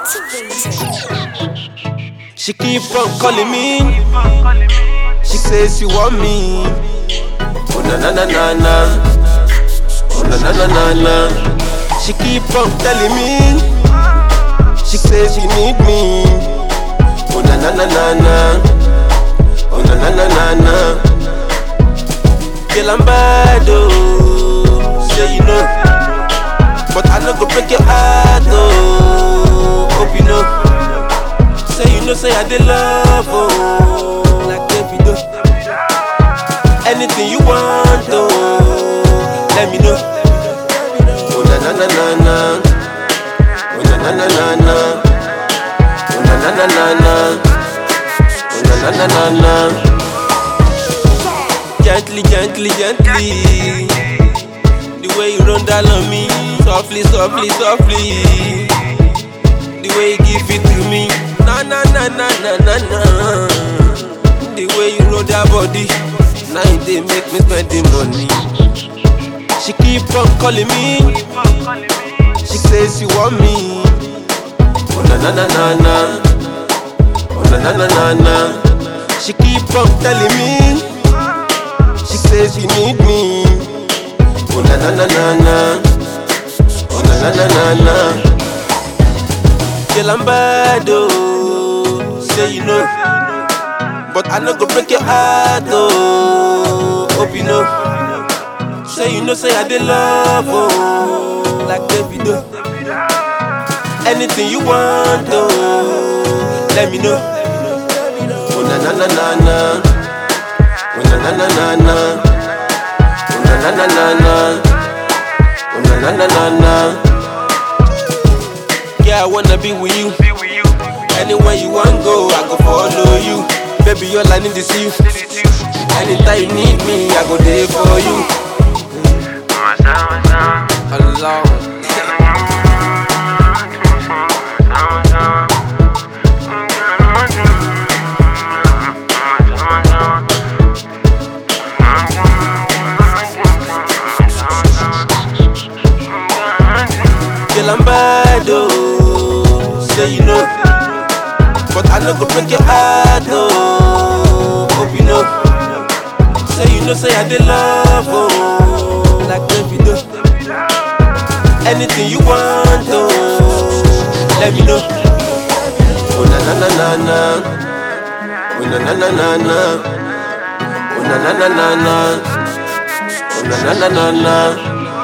She keep on calling me. She says she want me. Oh na na na na na. Oh na na na na na. She keep on telling me. She says she need me. Oh na na na na na. Oh na na na na na. Girl, I'm bad, oh. Say you know, but I no go break your heart, oh. Hope you know. Say you know, say I dey love, oh. Like Davido. Anything you want, oh. Let me know. Oh na na na na na. Oh na na na na na. Oh na na na na na. Oh na na na na na. Gently, gently, gently. The way you run down on me, softly, softly, softly. The way you give it to me, na na na na na na na. The way you roll that body, now they make me spend the money. She keep on calling me. She says she want me. Oh na na na na na. Oh na na na na na. She keep on telling me. She says she need me. Oh na na na na na. Oh na na na na na. Girl, I'm bad, oh. Say you know, but I no go break your heart, oh. Hope you know. Say you know, say I dey love, oh. Like Davido. Anything you want, oh. Let me know. Oh na na na na na. Oh na na na na na. Oh na na na na na. Oh na na na na na. Yeah, I wanna be with you. Anywhere you want go, I go follow you. Baby, all I need is you. Anytime you need me, I go there for you. Allah. Girl, I'm bad, oh. Say you know, but I no go break your heart, oh. Hope you know. Say you know, say I dey love, oh. Like Davido. Anything you want, oh. Let me know. Oh na na na na na. Oh na na na na na. Oh na na na na na. Oh na na na na na.